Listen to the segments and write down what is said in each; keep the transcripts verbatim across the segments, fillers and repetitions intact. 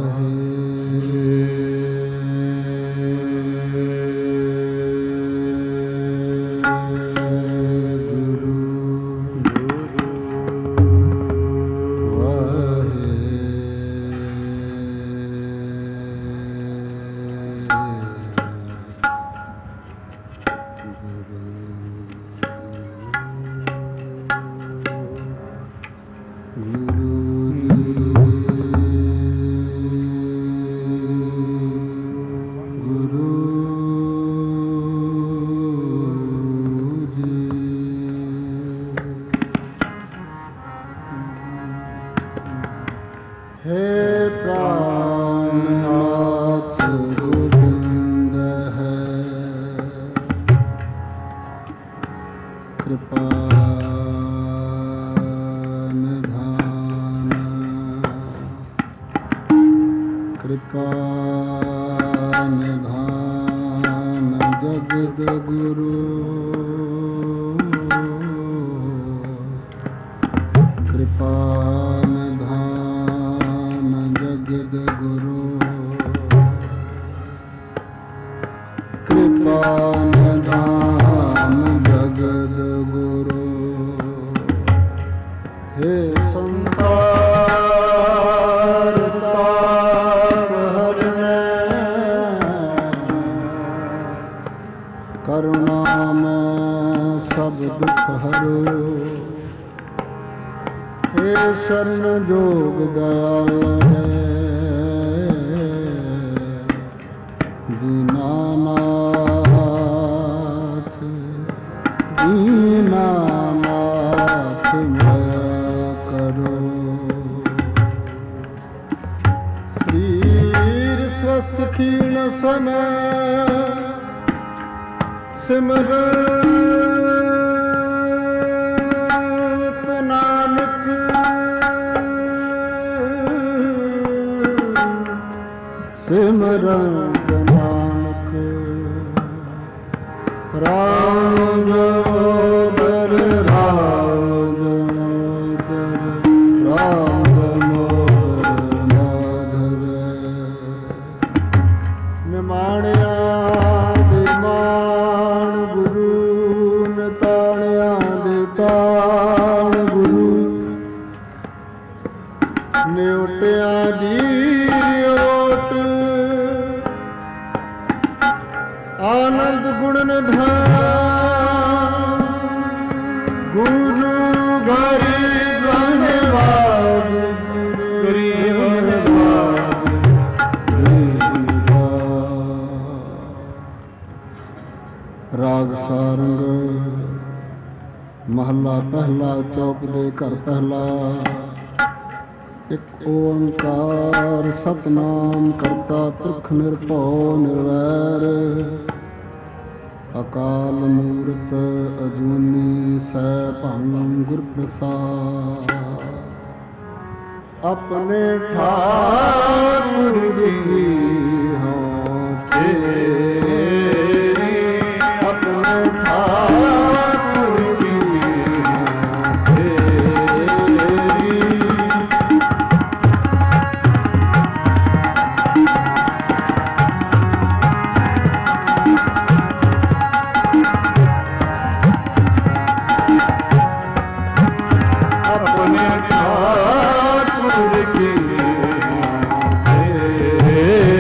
Hey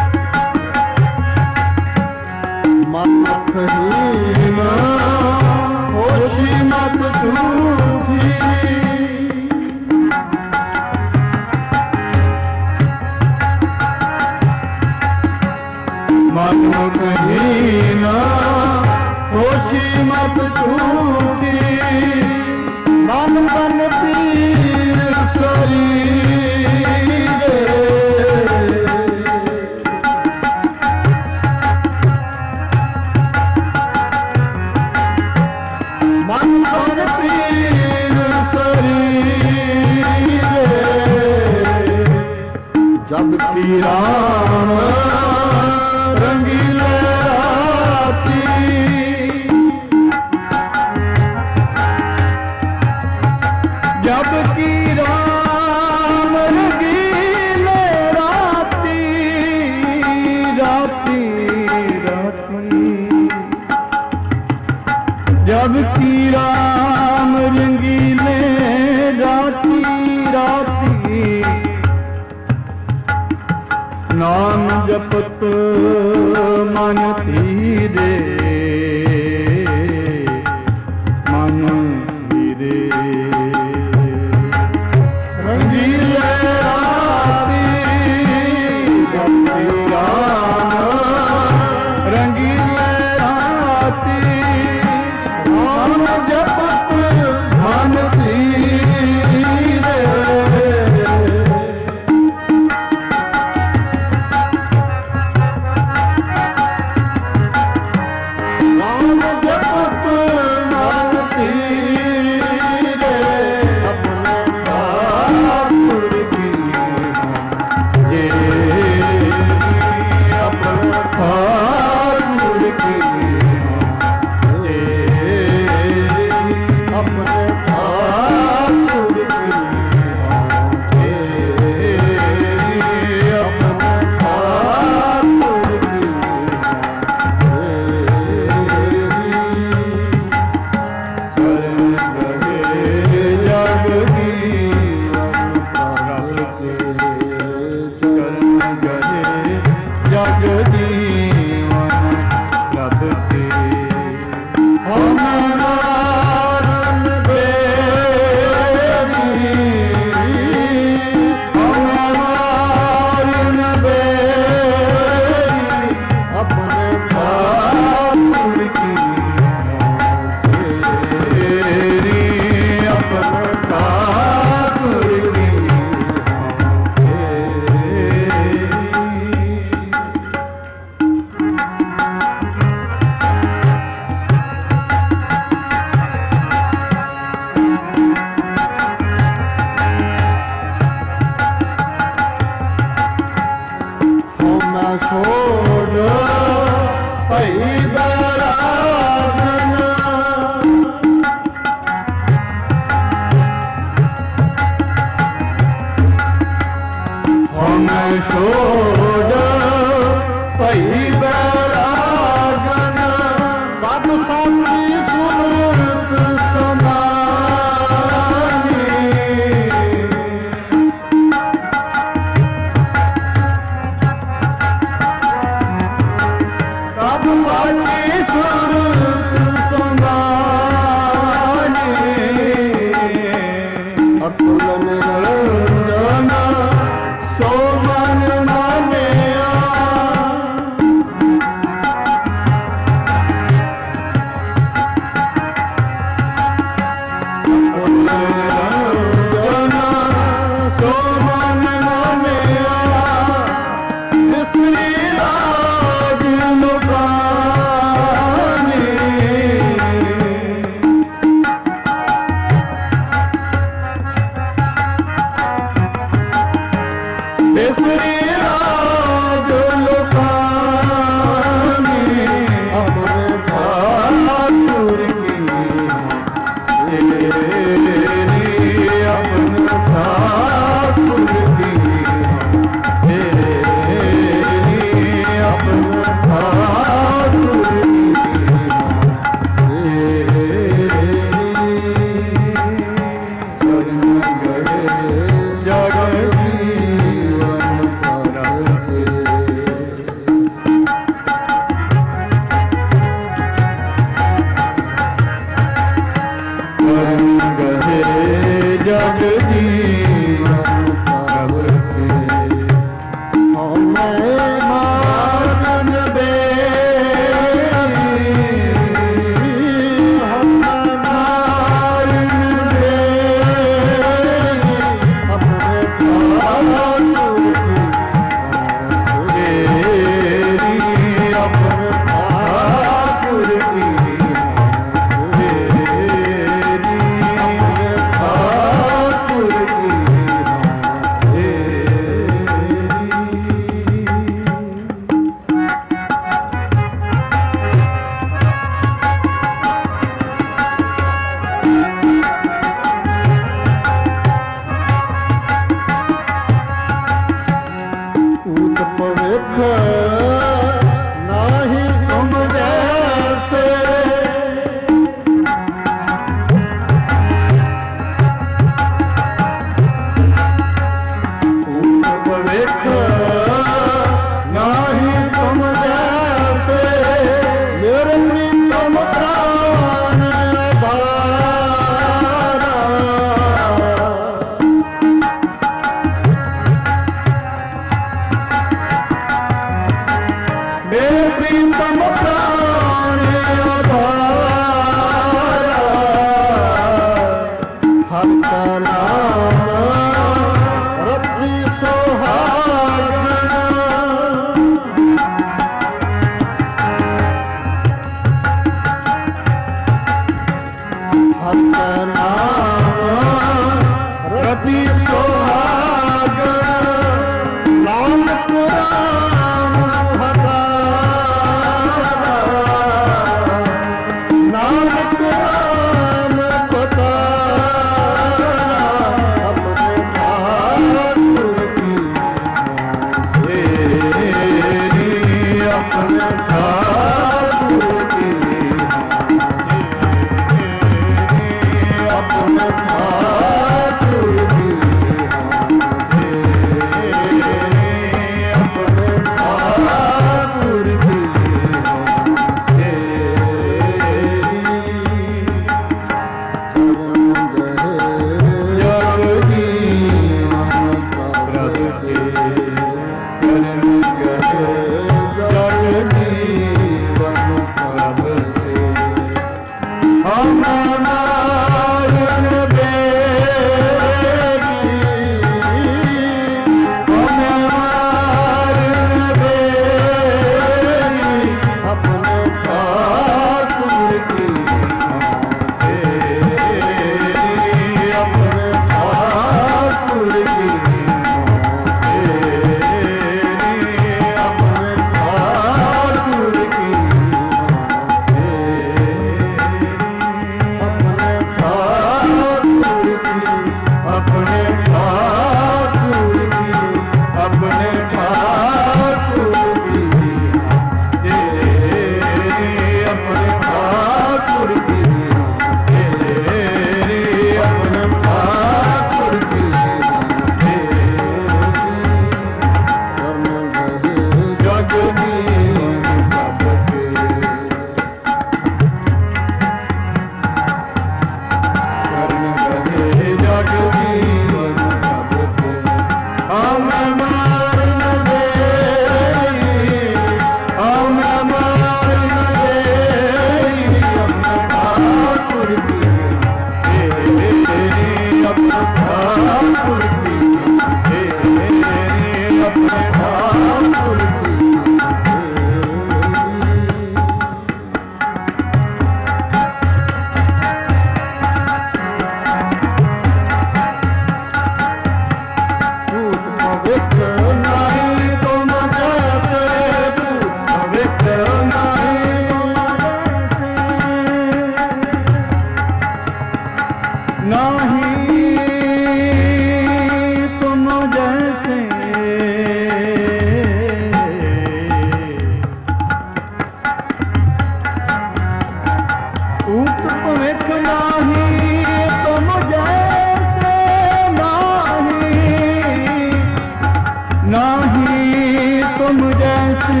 जैसे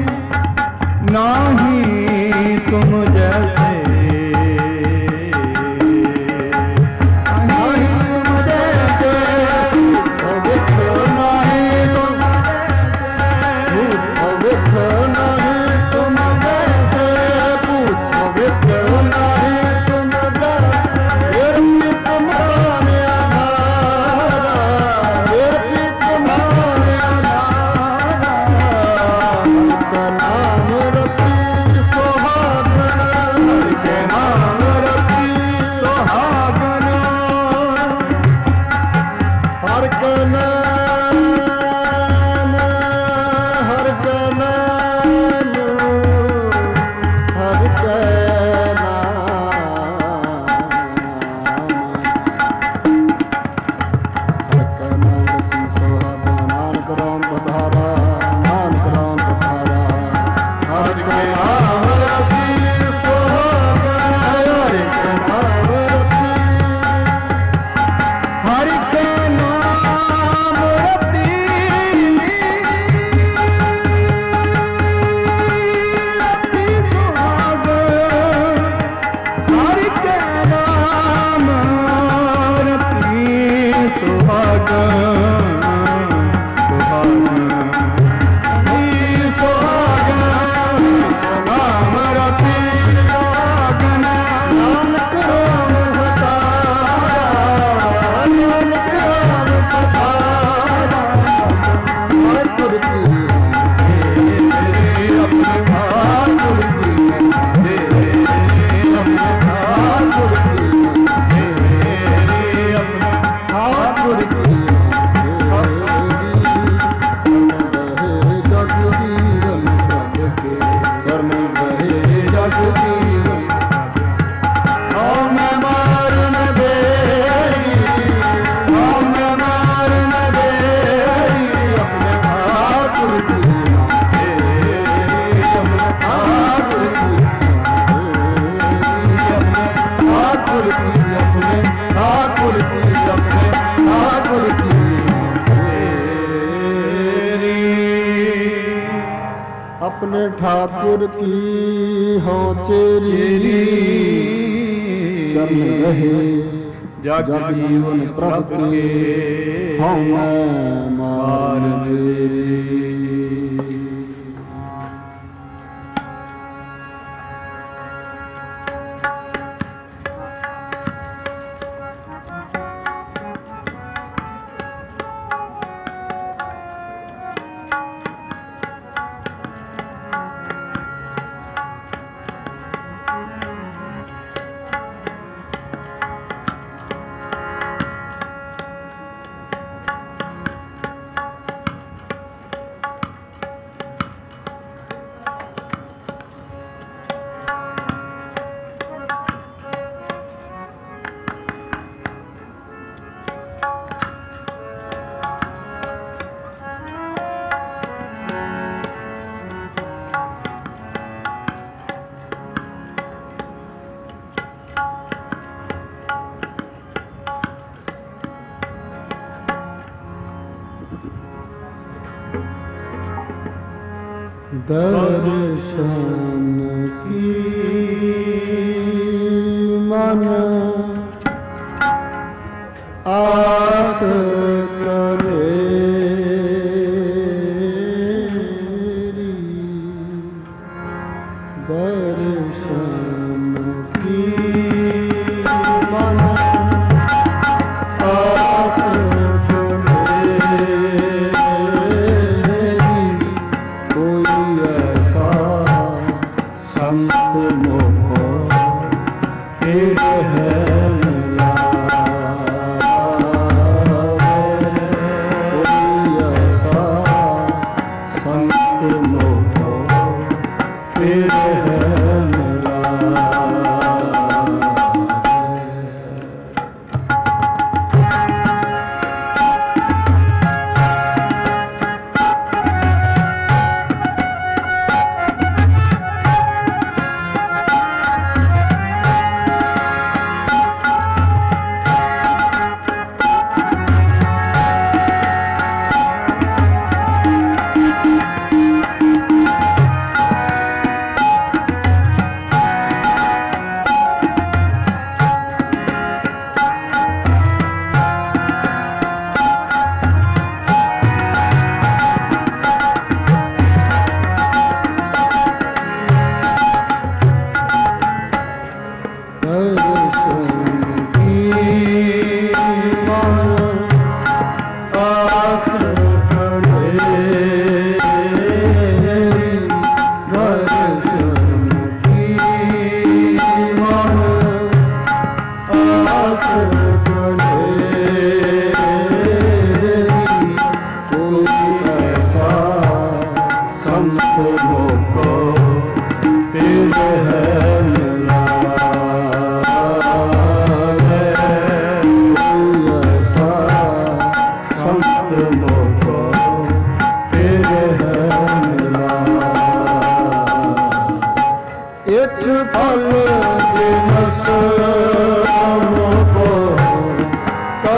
नाही तुम जैसे अपने ठाकुर की हो चेरी चल रहे जग जीवन प्रभ के हम मार मेरी। दर्शन की मन आस करे दर्शन की मन आस है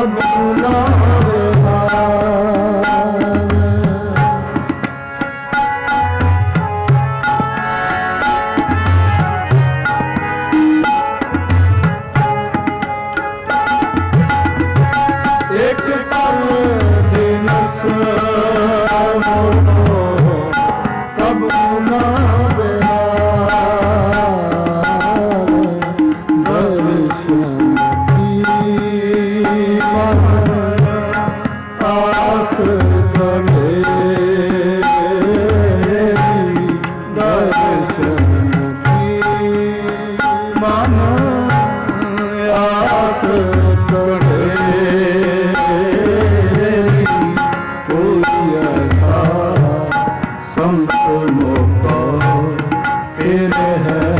ਨਾ ਇੱਕ ਪਲ ਦਿਨਸ ਕਬ ਨਾ ਦਰਸ਼ਨ ਕੀ ਮਨ ਆਸ ਕਰੇ ਦਰਸ਼ਨ ਕੀ ਮਨ ਆਸ ਕਰੇ ਕੋਈ ਐਸਾ ਸੰਤ ਮੋਕਾ ਫਿਰ ਹੈ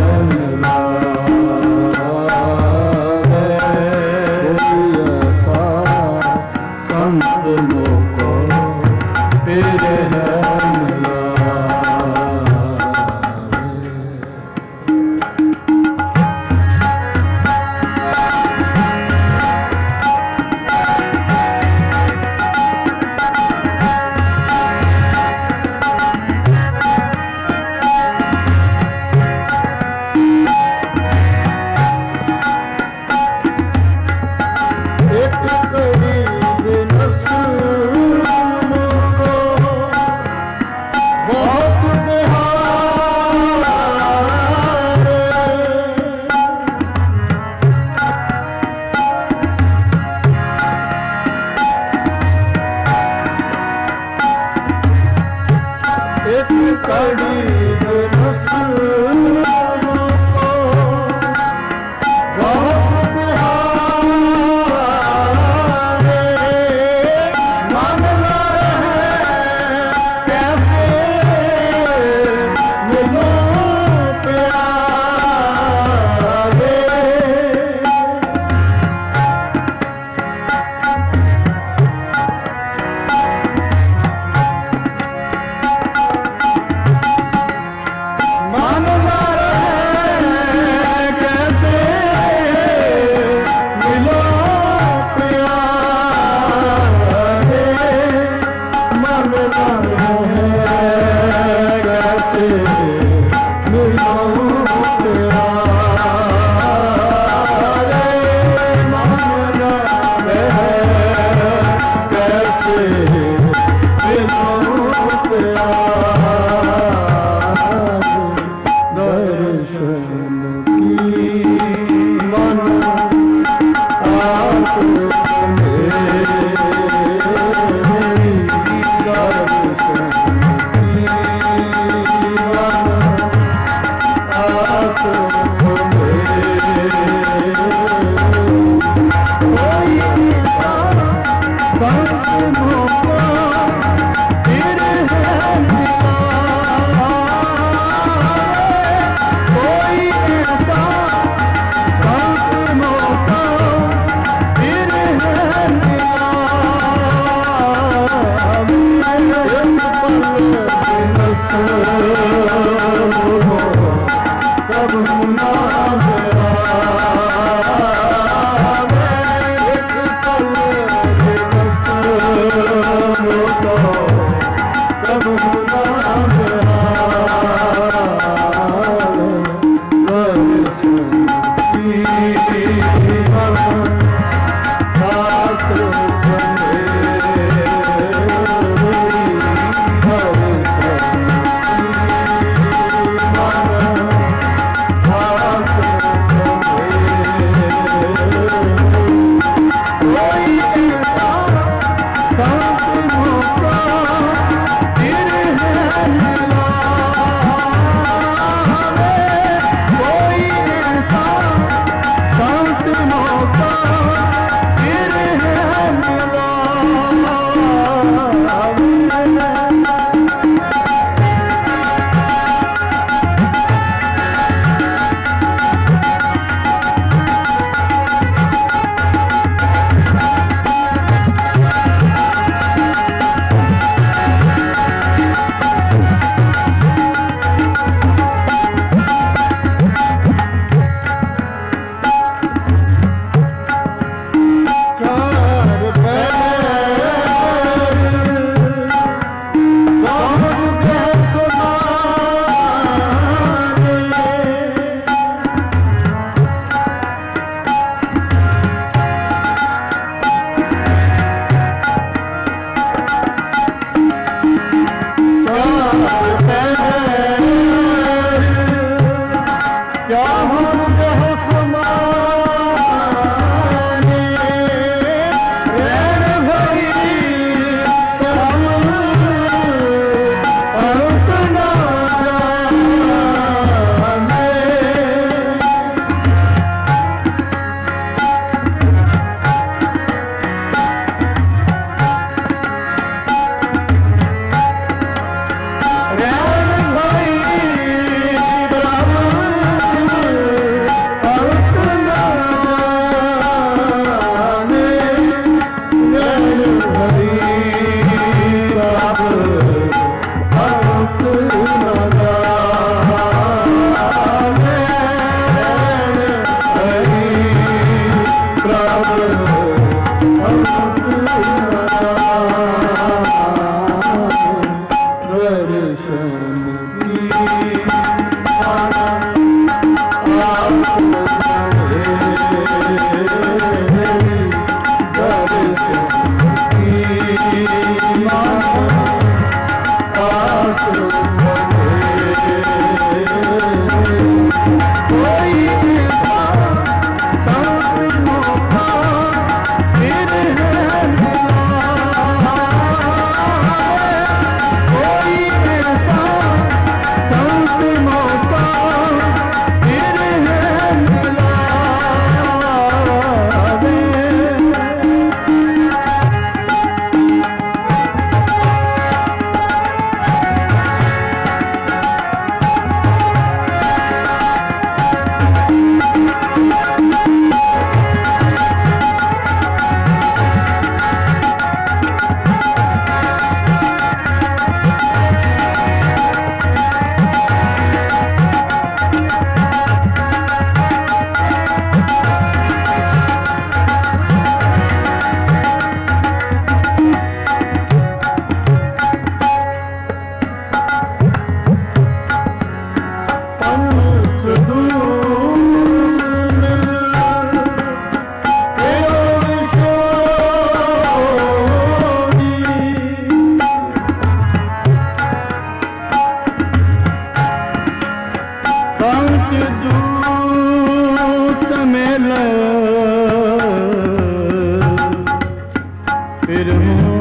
फिर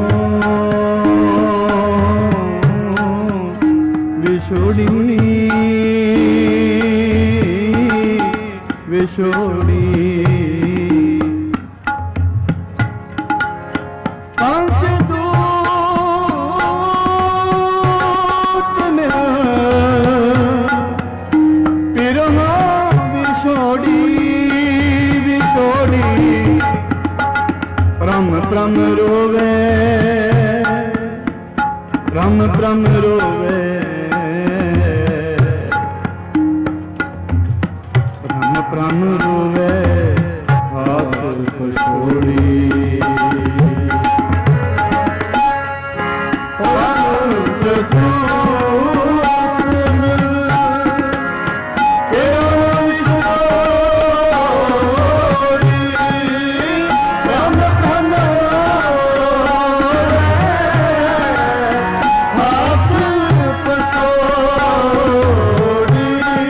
विछोड़ी विछोड़ी पंख दूत में पिरहा विछोड़ी विछोड़ी प्रम प्रम रोवे प्रम प्रम रोवे प्रम रोवे हाथ पछोड़ी पंख दूत में विछोड़ी प्रम प्रम हाथ पछोड़ी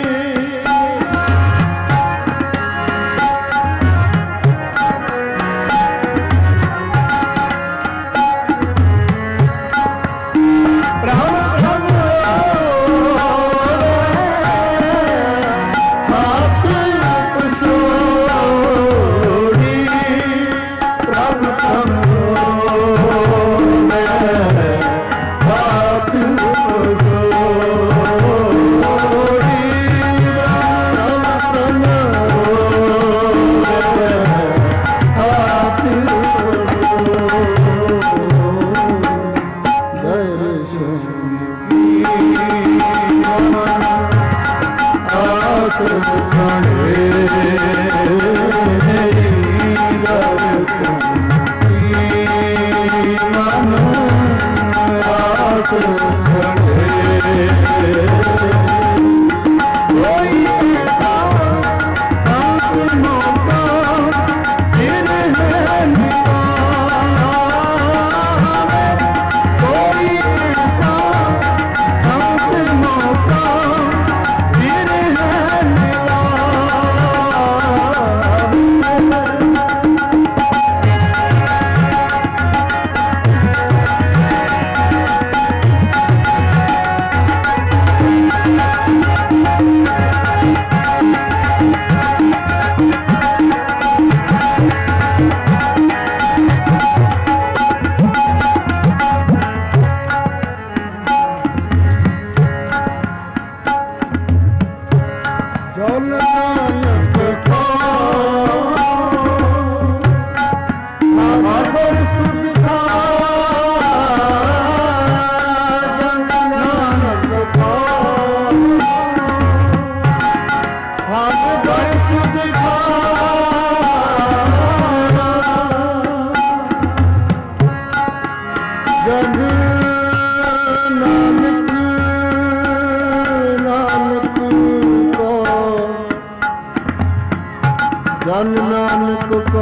जन नानक को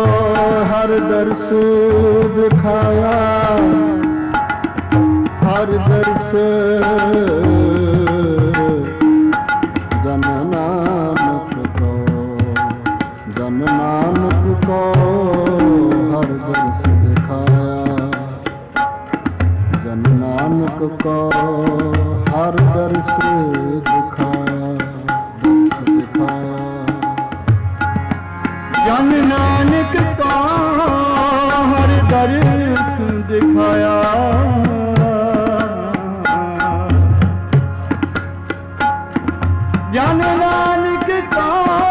हर दर्श दिखाया, हर दर्श जन नानक को, जन नानक को हर दर्श दिखाया, जन नानक को हर दर्श दिखाया, दर्श दिखाया। जन नानक का हर दर्श दिखाया, जन नानक का,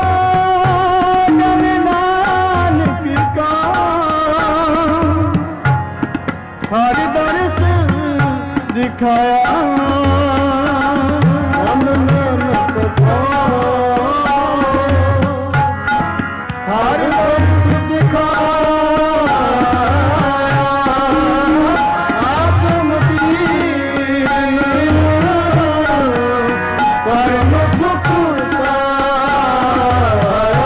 जन नानक का हर दर्श दिखाया, जन नानक को हर दर्श दिखाया, आत्मदीन परम सुख पाया।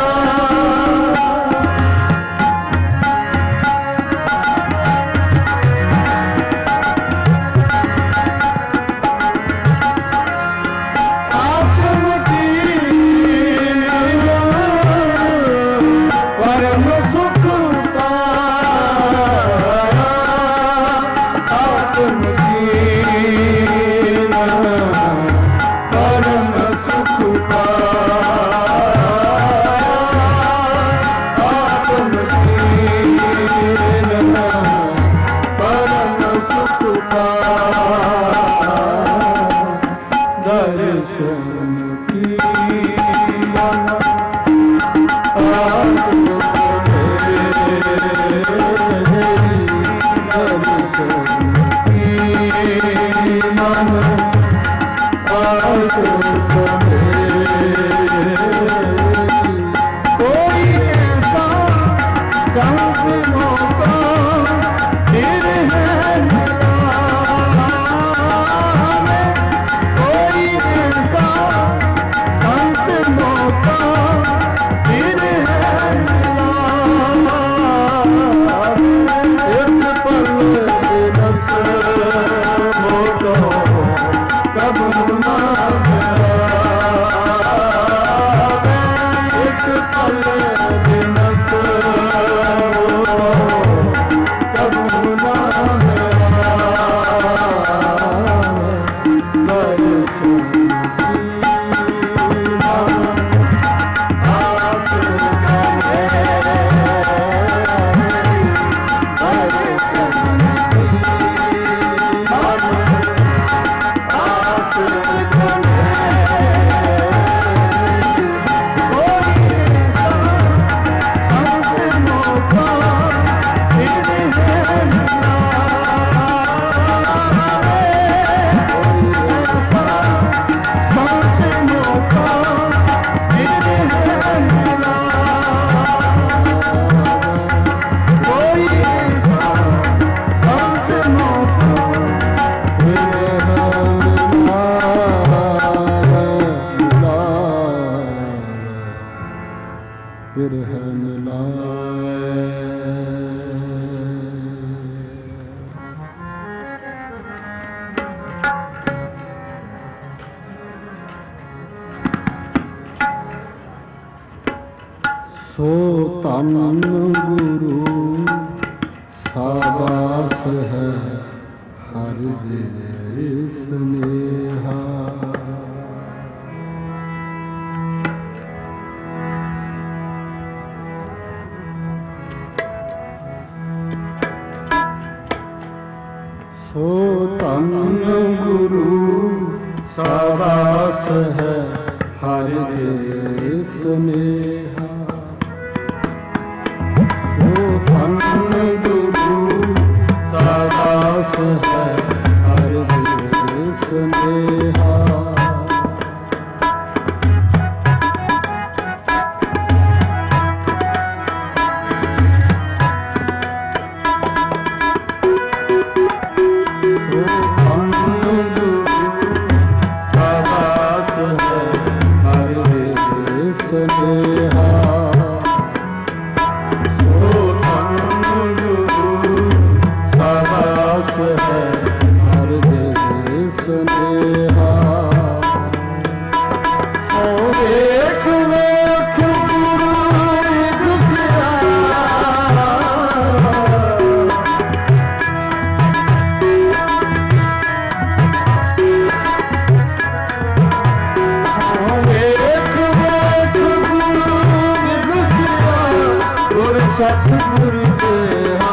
ਸੋ ਧੰਨ ਗੁਰੂ ਸਾਬਾਸ ਹੈ ਹਰ ਦੇ ਸਨੇਹਾ। ਸੋ ਧੰਨ ਗੁਰੂ ਸਾਬਾਸ ਹੈ ਹਰ ਦੇ ਸਨੇਹਾ। ਧੰਨ ਗੁਰੂ ਸਾਬਾਸ ਹੈ ਹਰ ਦੇ ਸਨੇਹਾ। ਸੋ ਧੰਨ ਗੁਰੂ ਸਾਬਾਸ ਹੈ ਹਰ ਦੇ ਸਨੇਹਾ। ਹੈ ਹਰ ਦੇ ਸਨੇਹਾ। ਓ ਵੇਖ ਵੇਖ ਗੁਰੂ ਦਿਸਿਆ, ਓ ਵੇਖ ਵੇਖ ਗੁਰੂ ਦਿਸਿਆ, ਗੁਰ ਸਤਿਗੁਰ ਦੇਹਾ।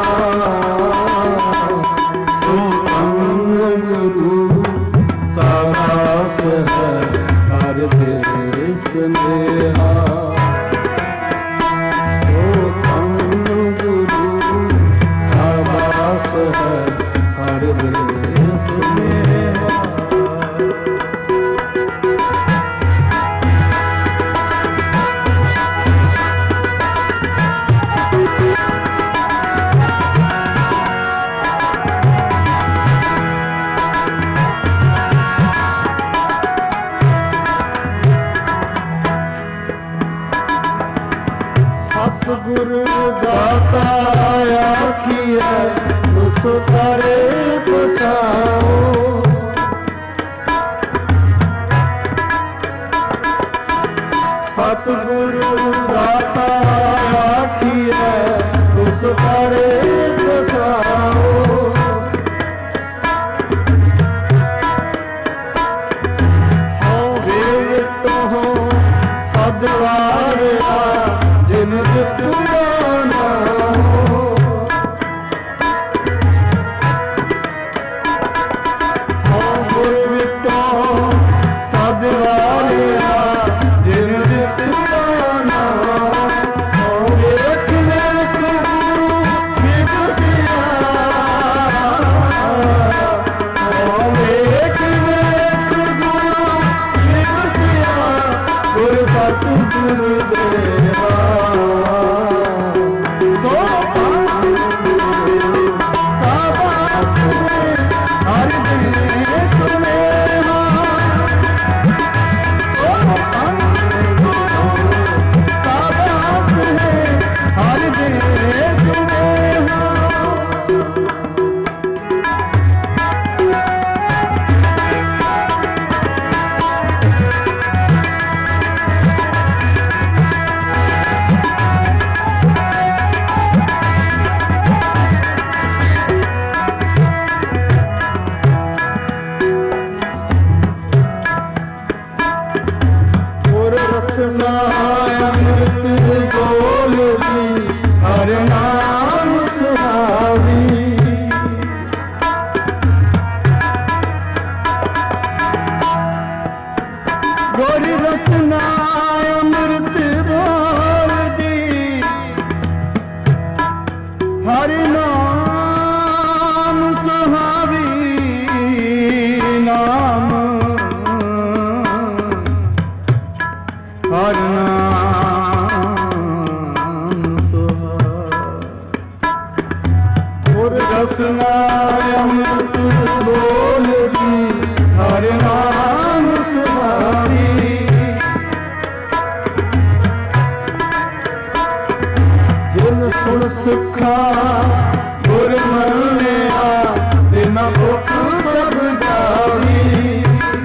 ਸਾਬਾਸ ਹੈ ਹਰ ਦੇ ਸਨੇਹਾ। ਸੋ ਧੰਨ ਗੁਰੂ ਸਾਬਾਸ ਹੈ ਹਰ ਦੇ ਸਨੇਹਾ। ਸਤਿਗੁਰ ਦਾਤਾ ਆਖੀਐ ਉਸ ਕਰੇ ਬਸਾਓ। ਸਤਿਗੁਰ ਦਾਤਾ ਆਖੀਐ ਉਸ ਕਰੇ ਬਸਾਓ। ਹਉ ਵੇਵ ਤੋਹ ਸਦਵਾਰਿਆ ਜਿਨ ਦਿੱਤਿਆ ਨਾਮ। रसना अमृत बोलती हर नाम सुहारी। जिन सुन सिखा गुर मनिया तिन भुख सब जावी।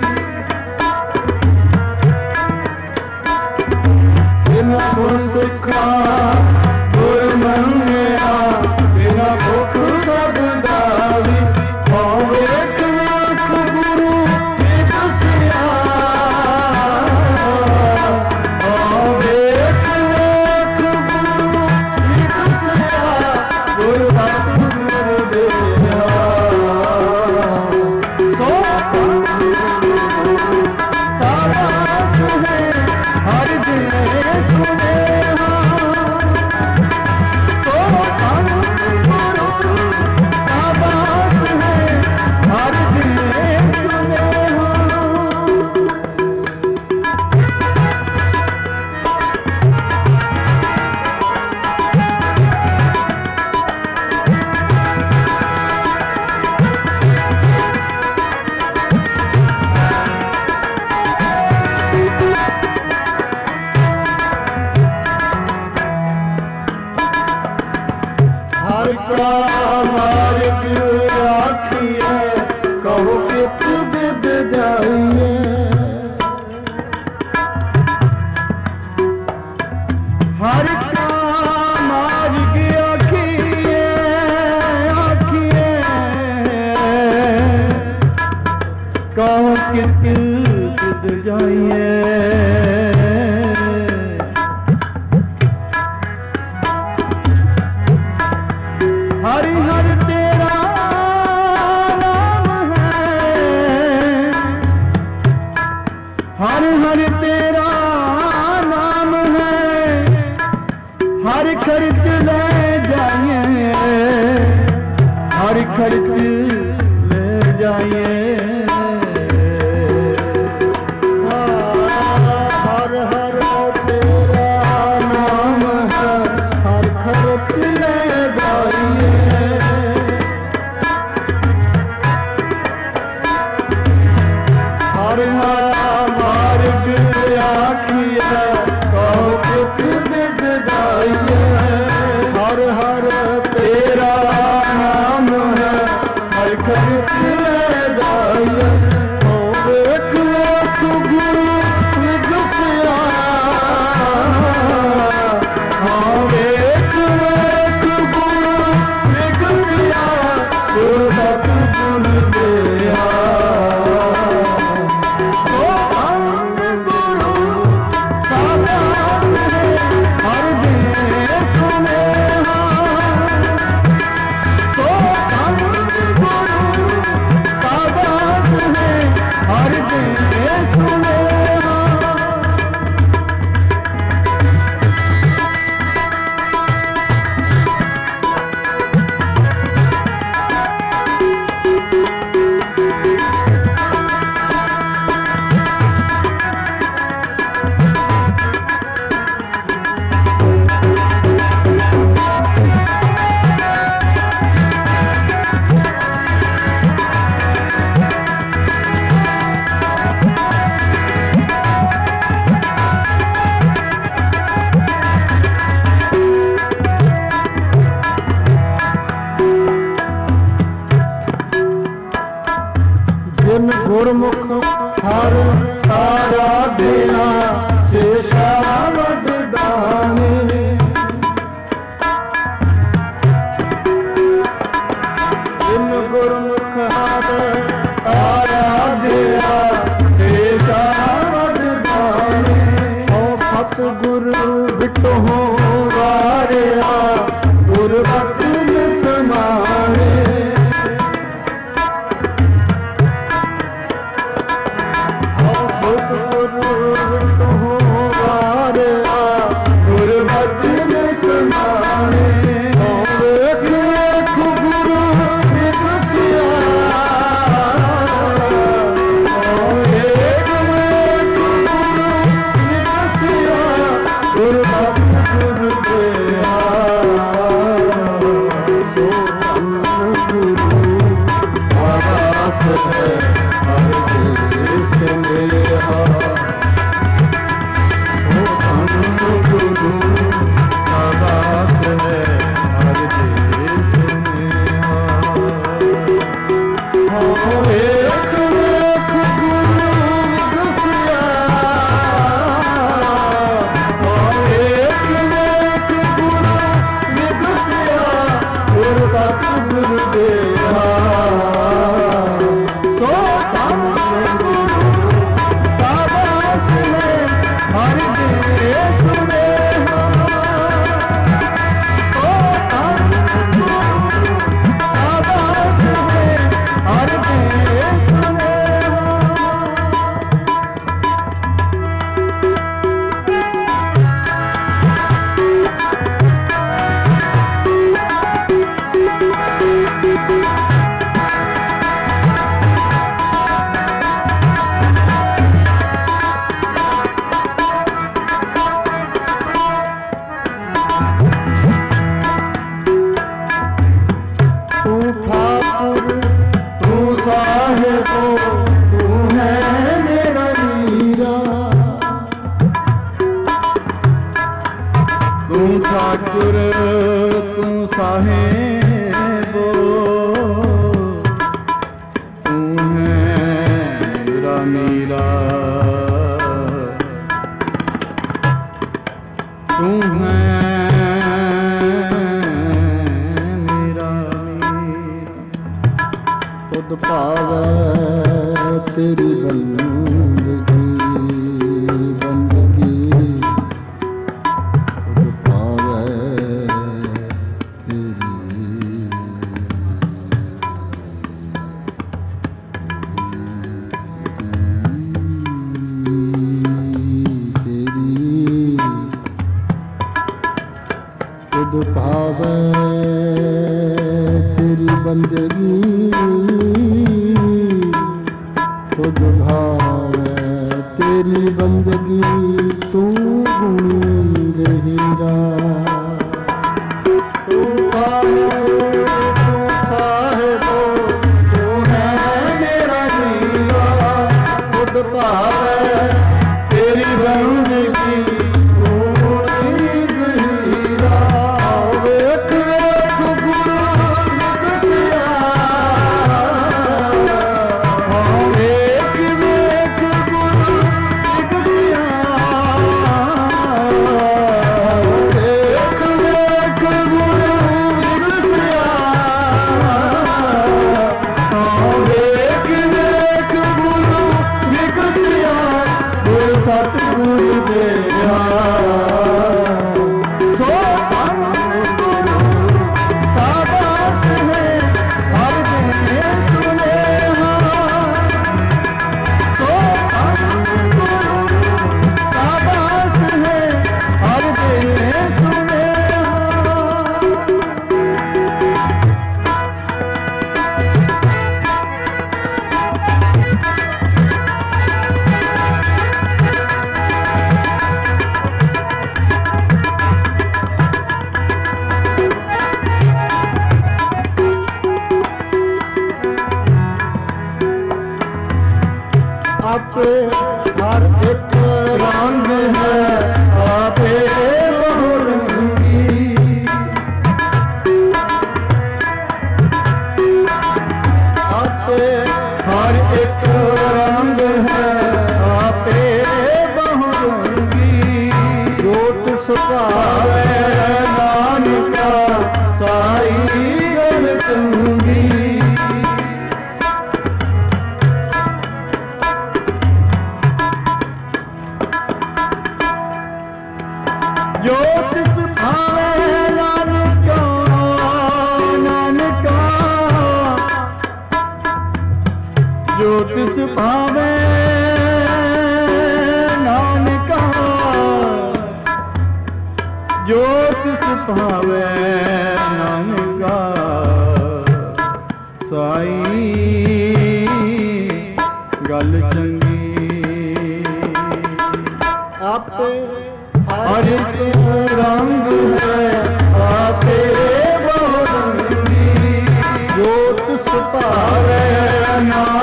जिन सुन सिखा गुर मनिया तिन भुख सब जावी। पाँव एक लाख गुरु विकसिया, पाँव एक लाख गुरु विकसिया, गुरु सतगुरु देया। सो साबास है हर दिन सुने मार्ग राखिए कहो कित बिद जाइए। हर का मार्ग आखिए आखिए कहो कित बिद जाइए। हरि हरि तेरा नाम है, हरि हरि तेरा नाम है, हरि खर्च ले जाइए, हरि खर्च ले जाइए। हर हर तेरा नाम है, हर खर्च ले जाइए। हर हर मार्ग आखिए कहो कित बिद जाइए। हर हर तेरा नाम है, हर खर्च ले जाइए। एक लाख गुरु विकसिया, हाँ एक लाख गुरु विकसिया, गुरु सतगुरु देया। जिन गुरमुख हर तारा देना शेषा वरदानी। जिन गुरमुख हर तारा देना शेषा वरदानी। ओ सतगुरु बिटो वारिया गुरबचन समाने। गुरबचन समाने एक लाख गुरु विकसिया, दास है हर देश मेरा। ओ धन गुरु दास है हर देश मेरा। हो एक एक गुरु विगसिया, हो एक एक गुरु विगसिया, गुरु सतगुरु देवा। सो धन गुरु दास है हर देश मेरा। सो धन गुरु दास है हर देश मेरा। तू ठाकुर तू साहिबो तू है मेरा वीरा। तू ठाकुर तू साहिबो तू है मेरा मीरा। तू है मेरा मीरा। तुद भावै तेरी बंदगी बंदगी। तुद भावै तेरी तेरी। तुद भावै तेरी बंदगी। खुद भावै तेरी बंदगी। तू गुणी गहीरा। तू साहिब तू साहिबो तू है मेरा वीरा। खुद भावै तेरी बंदगी। तू गुणी गहीरा। वेख वेख गुरु विगसिया, वेख वेख गुरु विगसिया। वेख वेख गुरु विगसिया। वेख वेख गुरु विगसिया, गुरु सतगुरु देवा। सो धन गुरु दास है हर देश मेरा। सो धन गुरु दास है हर देश मेरा। आपे हर एक रंग है आपे बहुरंगी। आपे हर एक रंग है आपे बहुरंगी। जोत सुभावे नानका साई गल चंगी। जो तिस भावे नानका नानका। जो तिस भावे नानका। जो तिस भावे नानका। साई गल चंगी। आपे हर एक रंग है आपे बहुरंगी। जोत सुभावे नानका।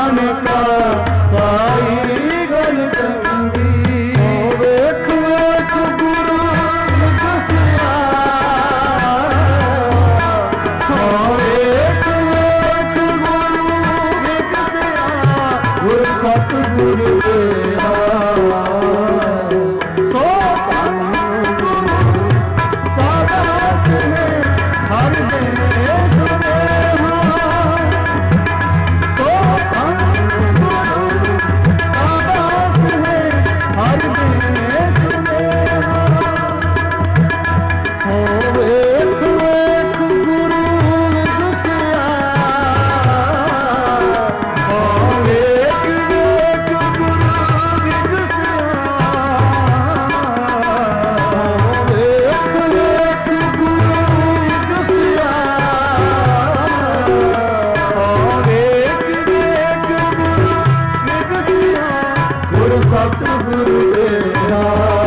ਸਤਿਗੁਰ ਦੇਹਾ ਸੋ ਧੰਨ ਗੁਰੂ ਸਾਬਾਸ ਹੈ ਹਰ ਦੇਵੇ ਸੁਨੇਹਾ ਸੋ ਧੰਨ ਗੁਰੂ ਸਾਬਾਸ ਹੈ ਹਰ ਦੇਵੇ ਸੁਨੇਹਾ ਹੋ ਵੇਖ ਵੇਖ ਗੁਰੂ ਵਿਗਸਿਆ ਹੋ ਵੇਖ ਵੇਖ ਗੁਰੂ ਵਿਗਸਿਆ ਹੋ ਵੇਖ ਵੇਖ ਗੁਰੂ ਵਿਗਸਿਆ ਹੋ ਵੇਖ ਵੇਖ ਗੁਰੂ ਵਿਗਸਿਆ ਗੁਰ ਸਤਿਗੁਰ ਦੇਹਾ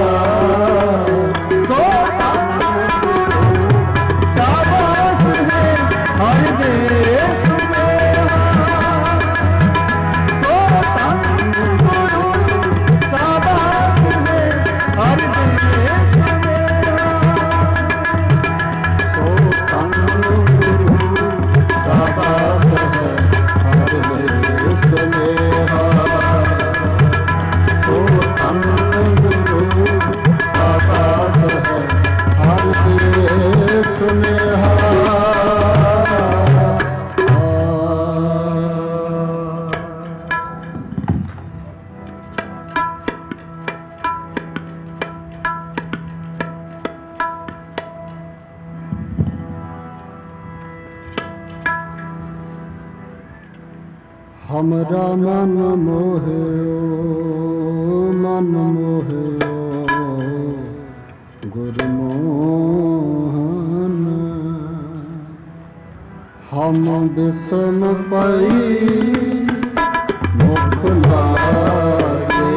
ਸੋ ਸਾਬਾਸ ਹੈ ਹਰ ਦੇ ਸੁਨੇਹਾ ਸੋ ਧੰਨ ਗੁਰੂ ਸਾਬਾਸ ਹੈ ਹਰ ਦੇ ਸੁਨੇਹਾ ਸੋ ਧੰਨ ਗੁਰੂ ਸਾਬਾਸ ਹੈ ਹਰ ਦੇ ਸੁਨੇਹਾ ਸੋ ਧੰਨ ਗੁਰੂ ਸਾਬਾਸ ਹੈ ਹਰ ਦੇ ਸੁਨੇਹਾ हमरा मन मोहियो मन मोहियो गुरमोहन हम बिसम पई मुख लागे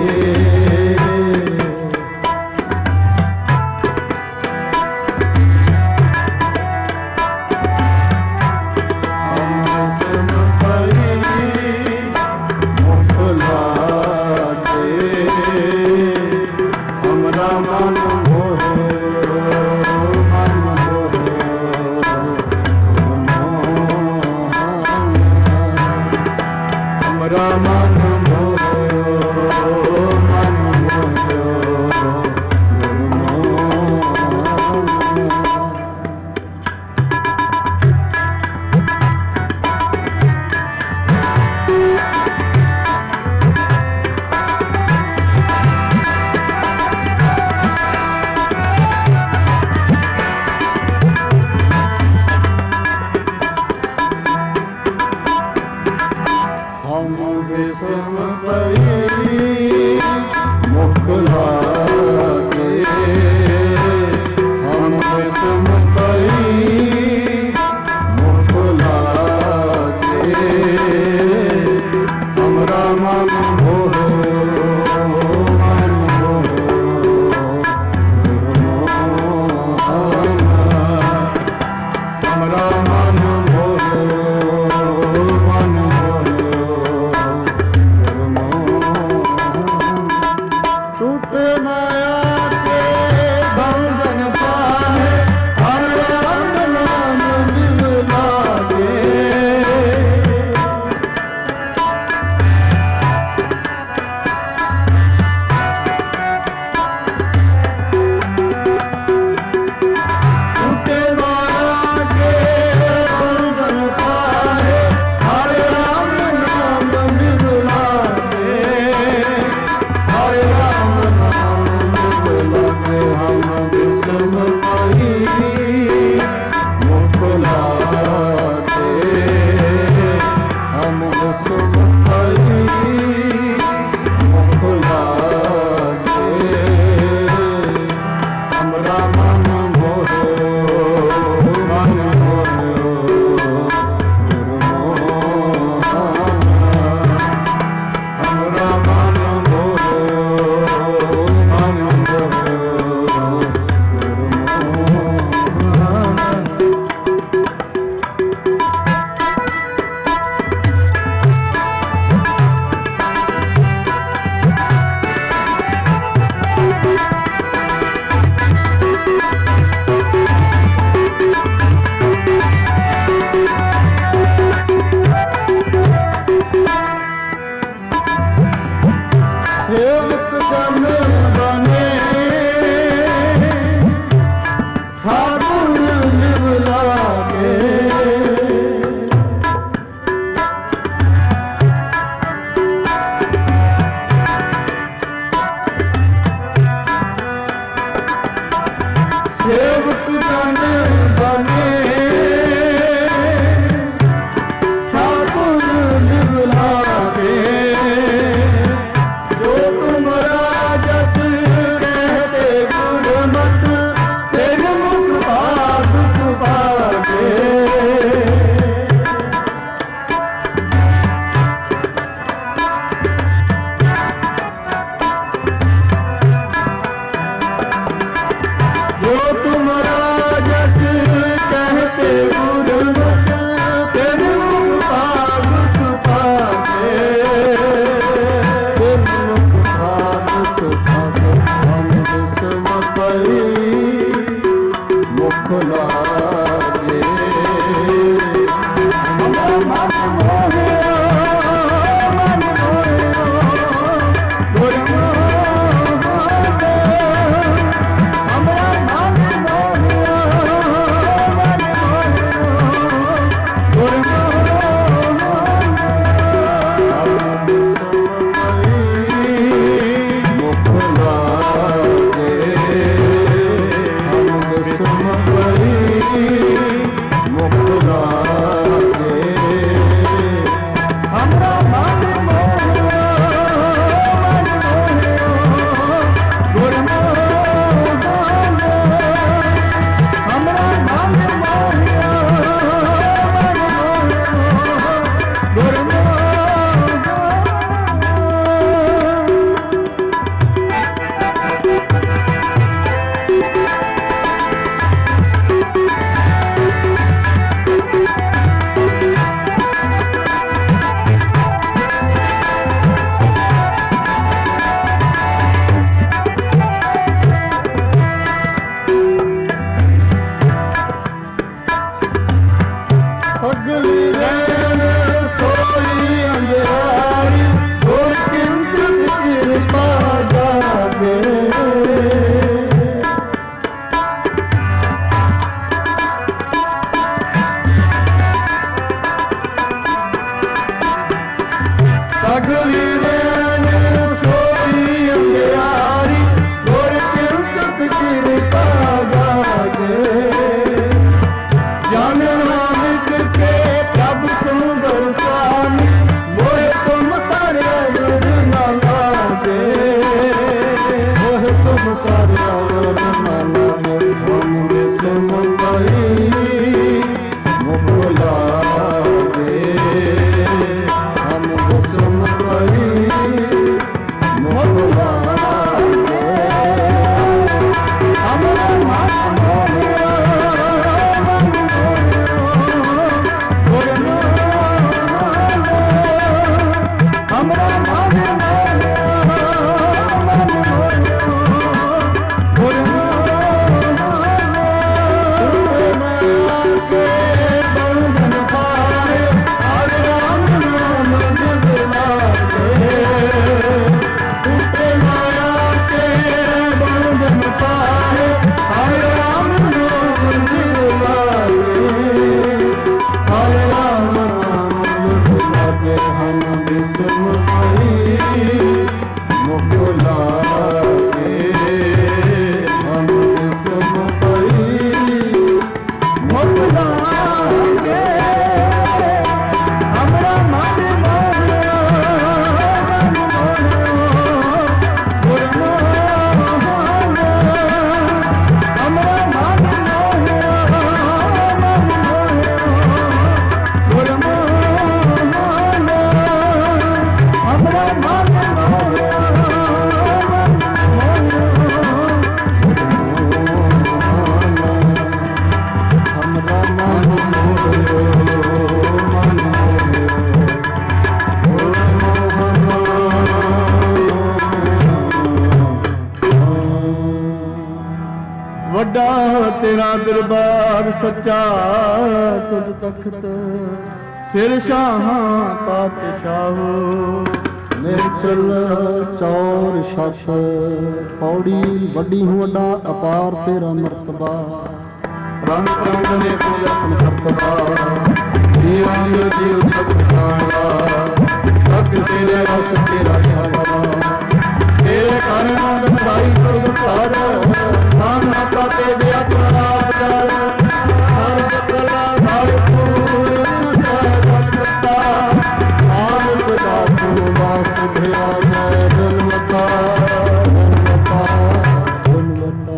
ਦਰਬਾਰ ਸੱਚਾ ਤੁਧ ਤਖਤ ਸਿਰ ਸ਼ਾਹਾਂ ਪਾਤਸ਼ਾਹੋ। ਨਿਰਚਲ ਚੌਰ ਛਤ ਪੌੜੀ ਵੱਡੀ ਹੂੰ ਵੱਡਾ ਅਪਾਰ ਤੇਰਾ ਮਰਤਬਾ। ਰੰਗ ਰੰਗ ਨੇ ਪੂਜਨ ਕਰਤਬਾ ਜੀਵਾਂ ਦੇ ਜੀਵ ਸਭ ਖਾਣਾ ਸਭ ਤੇਰੇ ਰਸ ਤੇਰਾ ਖਾਵਾ। ਤੇਰੇ ਕਾਰਨ ਆਨੰਦ ਭਾਈ ਤੁਧ ਧਾਰ ਨਾਮ ਆਪਾ ਤੇ ਦਿਆ ਪ੍ਰਾਪਤ ਹਰ ਜਗਲਾ ਨਾਲ ਪੂਰ ਸਹਿਜ ਕਰਤਾ। ਆਨੰਦ ਦਾ ਸੁਨਵਾ ਸੁਧਿਆ ਮੈਂ ਜਨਮਤਾ ਜਨਮਤਾ ਜਨਮਤਾ।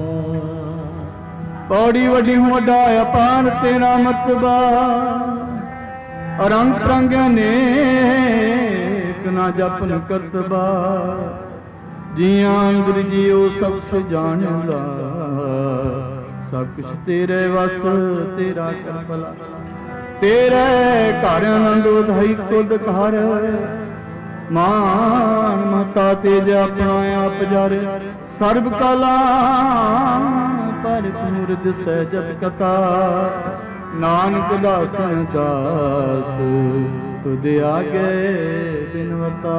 ਪੌੜੀ ਵੱਡੀ ਹੂੰ ਵੱਡਾ ਅਪਾਰ ਤੇਰਾ ਮਰਤਬਾ। ਰੰਗ ਰੰਗਿਆ ਨੇਕ ਨਾ ਜਪਨ ਕਰਤਬਾ। ਜੀਆਂ ਅੰਦਰ ਜੀਓ ਸਭ ਸੇ ਜਾਣਦਾ ਸਭ ਕੁਛ ਤੇਰੇ ਵਸ ਤੇਰਾ ਕਰ ਭਲਾ। ਤੇਰੇ ਘਰ ਆਨੰਦ ਵਧਾਈ ਤੁਧ ਘਰ ਮਾਨ ਮਤਾ ਤੇਜ ਆਪਣਾ ਆਪ ਜਰ। ਸਰਬ ਕਲਾ ਪਰ ਮੂਰਤ ਸਹਿਜਤ ਕਥਾ ਨਾਨਕ ਦਾਸਨ ਦਾਸ ਤੁਧ ਆਗੇ ਬਿਨਵਤਾ।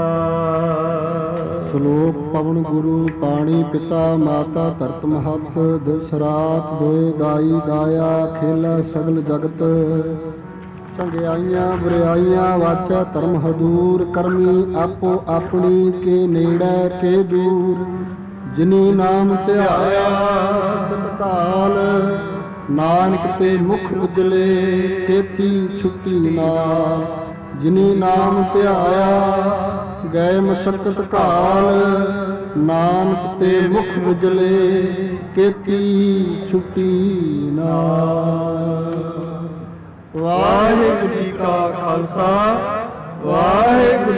ਸ਼ਲੋਕ ਪਵਨ ਗੁਰੂ ਪਾਣੀ ਪਿਤਾ ਮਾਤਾ ਧਰਤ ਮਹਤ ਦਿਵਸ ਰਾਤ ਦੋਏ ਗਾਈ ਗਾਇਆ ਖੇਲਾ ਸਗਲ ਜਗਤ। ਚੰਗਿਆਈਆਂ ਬੁਰਾਈਆਂ ਵਾਚਾ ਧਰਮ ਹਦੂਰ ਕਰਮੀ ਆਪੋ ਆਪਣੀ ਕੇ ਨੇੜੇ ਕੇ ਦੂਰ। ਜਿਨੀ ਨਾਮ ਧਿਆਇਆ ਸਤਿ ਕਾਲ ਨਾਨਕ ਤੇ ਮੁਖ ਉਜਲੇ ਕੇਤੀ ਛੁੱਟੀ ਨਾਲ। ਜਿਨੀ ਨਾਮ ਧਿਆਇਆ ਗਏ ਮਸਕਤ ਕਾਲ ਨਾਨਕ ਤੇ ਮੁਖ ਉਜਲੇ ਕੇਤੀ ਛੁੱਟੀ ਨਾਲ। ਵਾਹਿਗੁਰੂ ਜੀ ਕਾ ਖਾਲਸਾ ਵਾਹਿਗੁਰੂ